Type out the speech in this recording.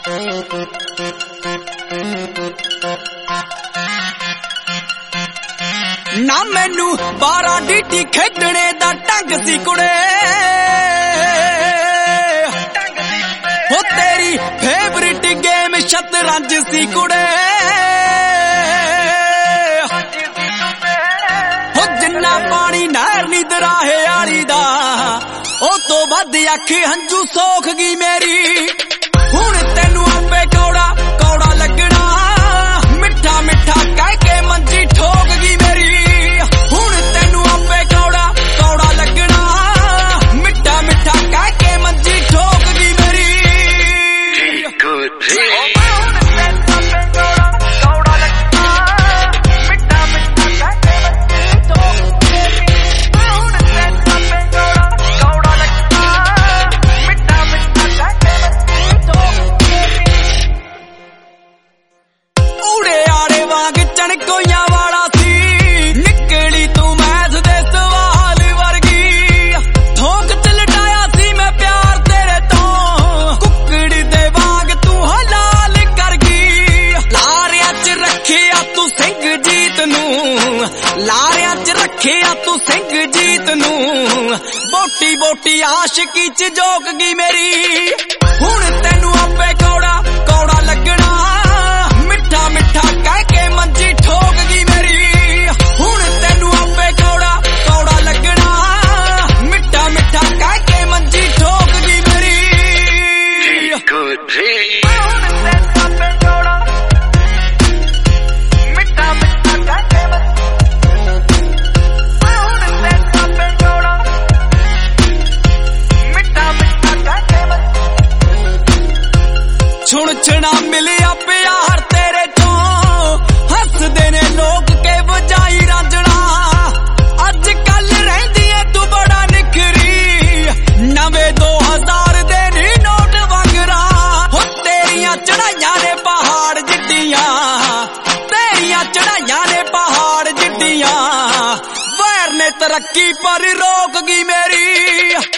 ना मैनू 12 डीटी खेडने दा ढंग सी कुड़े, हो तेरी फेवरेट गेम शतरंज सी कुड़े, हो जिन्ना पानी नहर नी दराहे आली दा ओ तो वध अख हंजू सोख गई मेरी। हुण तेनू आपे कौड़ा कौड़ा लगना, मिठा मिठा कह के मंजी ठोक गई मेरी। हुण तेनू आपे कौड़ा कौड़ा लगना, मिठा मिठा कह के मंजी ठोक गई मेरी। चणकोइया वाला सी निकली तू मैथ दे सवाल वर्गी, ठोक च लटाया सी मैं प्यार तेरे तो, कुकड़ी दे वांग तू हलाल कर गई। लारिया च रखिया तू सिंह जीत नू, लारिया च रखिया तू सिंह जीत नू, बोटी बोटी आशिकी च जोक गई मेरी। हुण तेनू आपे कौड़ा कौड़ा लगना, मिठा मिठा कह के मंजी ठोक गई मेरी। हुण तेनू आपे कौड़ा कौड़ा लगना, मिठा मिठा कह के मंजी ठोक गई मेरी। छुण छुना मिलिया प्यार तेरे तो, हसदे ने लोग के बजाई रांझना, अज कल रहिंदी है तू बड़ा निखरी, नवे 2000 दे नी नोट वंगरा। हो तेरियां चढ़ाइयां ने पहाड़ जिड्डियां, तेरियां चढ़ाइयां ने पहाड़ जिड्डियां, वैर ने तरक्की पर रोक गई मेरी।